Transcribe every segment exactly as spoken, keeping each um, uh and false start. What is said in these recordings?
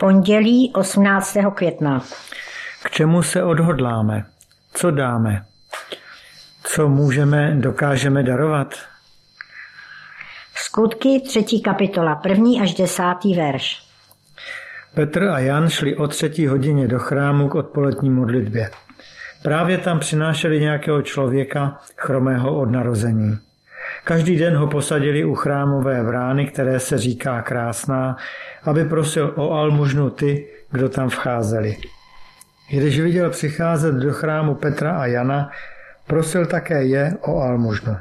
Pondělí osmnáctého května. K čemu se odhodláme? Co dáme? Co můžeme, dokážeme darovat? Skutky, třetí kapitola, první až desátý verš. Petr a Jan šli o třetí hodině do chrámu k odpolední modlitbě. Právě tam přinášeli nějakého člověka, chromého od narození. Každý den ho posadili u chrámové brány, které se říká Krásná, aby prosil o almužnu ty, kdo tam vcházeli. Když viděl přicházet do chrámu Petra a Jana, prosil také je o almužnu.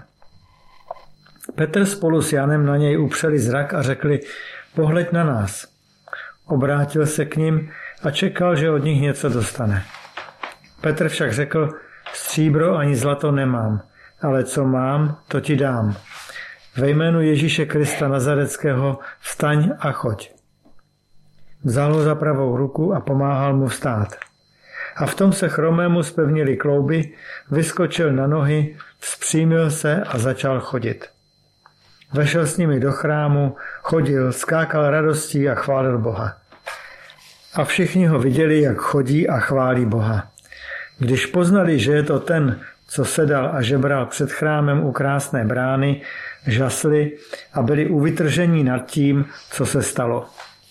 Petr spolu s Janem na něj upřeli zrak a řekli: Pohleď na nás. Obrátil se k nim a čekal, že od nich něco dostane. Petr však řekl: Stříbro ani zlato nemám, ale co mám, to ti dám. Ve jménu Ježíše Krista Nazareckého vstaň a choď. Vzal ho za pravou ruku a pomáhal mu vstát. A v tom se chromému zpevnily klouby, vyskočil na nohy, vzpřímil se a začal chodit. Vešel s nimi do chrámu, chodil, skákal radostí a chválil Boha. A všichni ho viděli, jak chodí a chválí Boha. Když poznali, že je to ten, co sedal a žebral před chrámem u Krásné brány, žasli a byli uvytržení nad tím, co se stalo.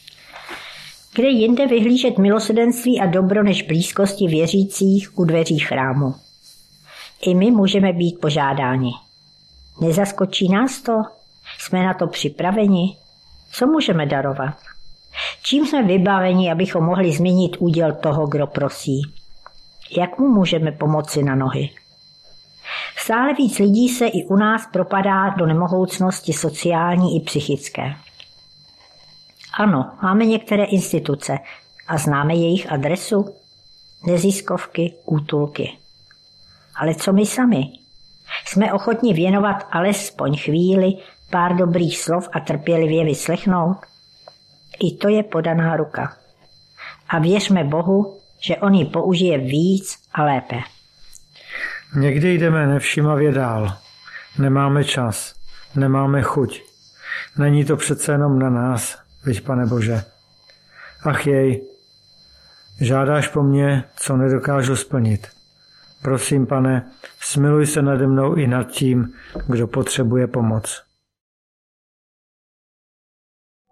Kde jinde vyhlížet milosrdenství a dobro než blízkosti věřících u dveří chrámu? I my můžeme být požádáni. Nezaskočí nás to? Jsme na to připraveni? Co můžeme darovat? Čím jsme vybaveni, abychom mohli změnit úděl toho, kdo prosí? Jak mu můžeme pomoci na nohy? Stále víc lidí se i u nás propadá do nemohoucnosti sociální i psychické. Ano, máme některé instituce a známe jejich adresu, neziskovky, útulky. Ale co my sami? Jsme ochotni věnovat alespoň chvíli, pár dobrých slov a trpělivě vyslechnout? I to je podaná ruka. A věřme Bohu, že on ji použije víc a lépe. Někdy jdeme nevšímavě dál. Nemáme čas, nemáme chuť. Není to přece jenom na nás, viď, Pane Bože. Ach jej, žádáš po mně, co nedokážu splnit. Prosím, Pane, smiluj se nade mnou i nad tím, kdo potřebuje pomoc.